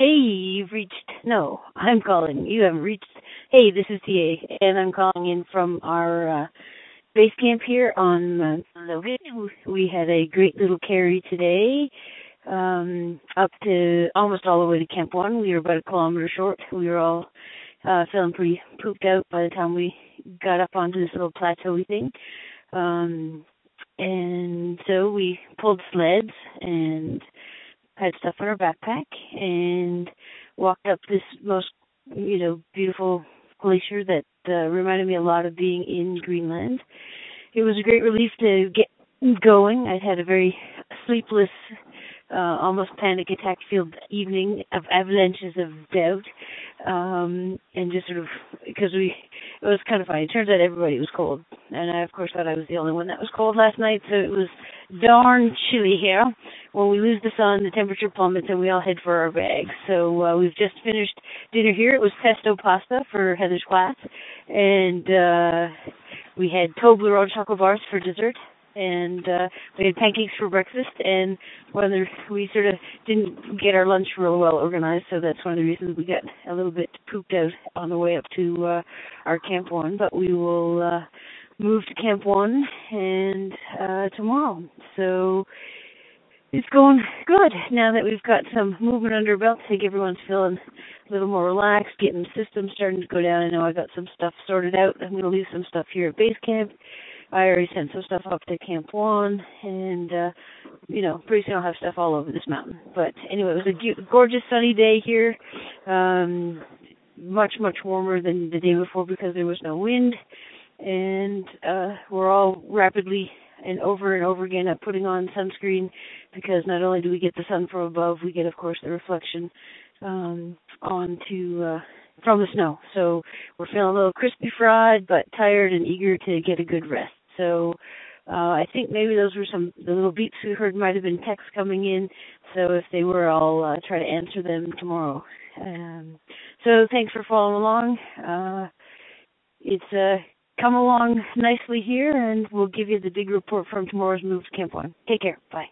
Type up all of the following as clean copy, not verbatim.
Hey, you've reached. No, I'm calling. You haven't reached. Hey, this is TA, and I'm calling in from our base camp here on Logan. We had a great little carry today, up to almost all the way to Camp 1. We were about a kilometer short. We were all feeling pretty pooped out by the time we got up onto this little plateau thing. And so we pulled sleds and had stuff in our backpack and walked up this most, beautiful glacier that reminded me a lot of being in Greenland. It was a great relief to get going. I'd had a very sleepless, almost panic attack filled evening of avalanches of doubt, and just sort of, it was kind of funny. It turns out everybody was cold, and I, of course, thought I was the only one that was cold last night, so it was darn chilly here. When we lose the sun, the temperature plummets, and we all head for our bags. So we've just finished dinner here. It was pesto pasta for Heather's class, and we had Toblerone chocolate bars for dessert, and we had pancakes for breakfast, and we sort of didn't get our lunch real well organized, so that's one of the reasons we got a little bit pooped out on the way up to our Camp 1, but we will move to Camp 1 and tomorrow. So it's going good now that we've got some movement under our belt. I think everyone's feeling a little more relaxed, getting the system starting to go down. I know I got some stuff sorted out. I'm going to leave some stuff here at base camp. I already sent some stuff up to Camp 1, and, pretty soon I'll have stuff all over this mountain. But anyway, it was a gorgeous sunny day here, much, much warmer than the day before because there was no wind, and we're all rapidly and over again putting on sunscreen because not only do we get the sun from above, we get, of course, the reflection from the snow. So we're feeling a little crispy fried, but tired and eager to get a good rest. So I think maybe those were the little beeps we heard might have been texts coming in. So if they were, I'll try to answer them tomorrow. So thanks for following along. It's come along nicely here, and we'll give you the big report from tomorrow's move to Camp 1. Take care. Bye.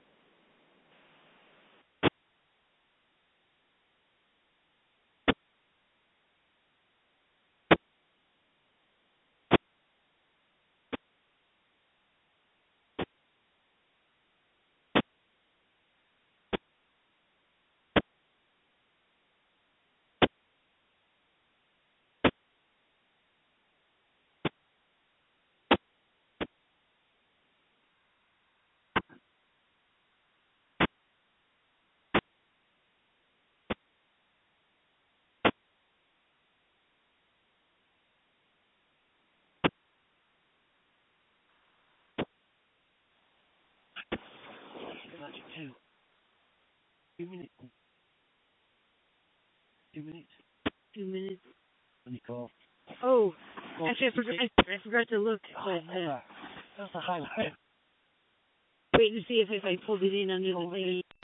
Two. 2 minutes. 2 minutes. 2 minutes. Let me call. Oh, actually, I forgot to look. That's a highlight. Wait and see if I pulled it in under the lane.